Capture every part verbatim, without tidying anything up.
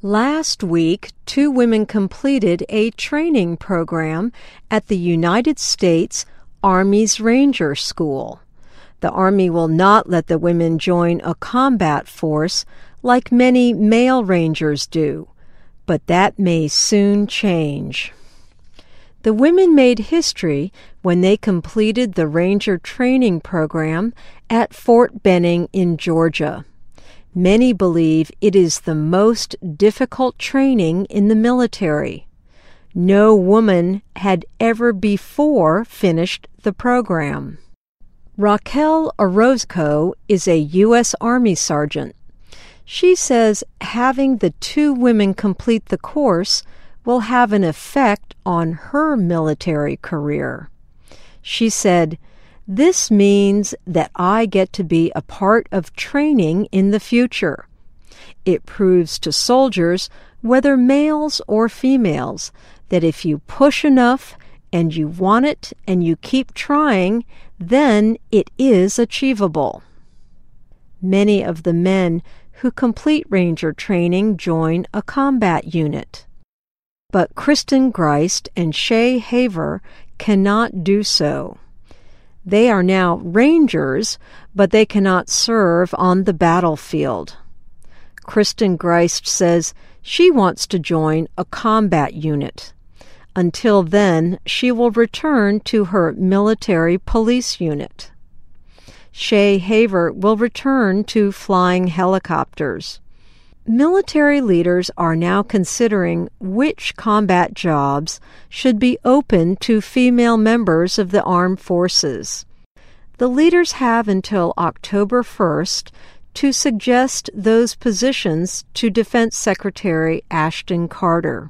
Last week, two women completed a training program at the United States Army's Ranger School. The Army will not let the women join a combat force like many male Rangers do, but that may soon change. The women made history when they completed the Ranger training program at Fort Benning in Georgia. Many believe it is the most difficult training in the military. No woman had ever before finished the program. Raquel Orozco is a U S Army sergeant. She says having the two women complete the course will have an effect on her military career. She said, "This means that I get to be a part of training in the future. It proves to soldiers, whether males or females, that if you push enough and you want it and you keep trying, then it is achievable." Many of the men who complete Ranger training join a combat unit. But Kristen Greist and Shay Haver cannot do so. They are now Rangers, but they cannot serve on the battlefield. Kristen Greist says she wants to join a combat unit. Until then, she will return to her military police unit. Shay Haver will return to flying helicopters. Military leaders are now considering which combat jobs should be open to female members of the armed forces. The leaders have until October first to suggest those positions to Defense Secretary Ashton Carter.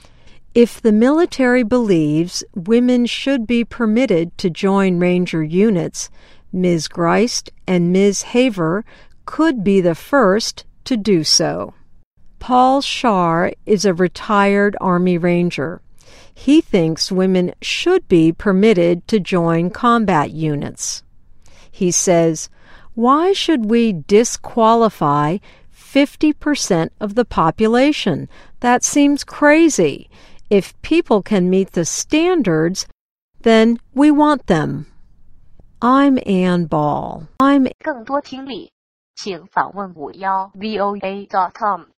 If the military believes women should be permitted to join Ranger units, Miz Greist and Miz Haver could be the first to do so. Paul Shar is a retired Army Ranger. He thinks women should be permitted to join combat units. He says, "Why should we disqualify fifty percent of the population? That seems crazy. If people can meet the standards, then we want them." I'm Ann Ball. I'm 更多听力，请访问五幺 V O A dot com。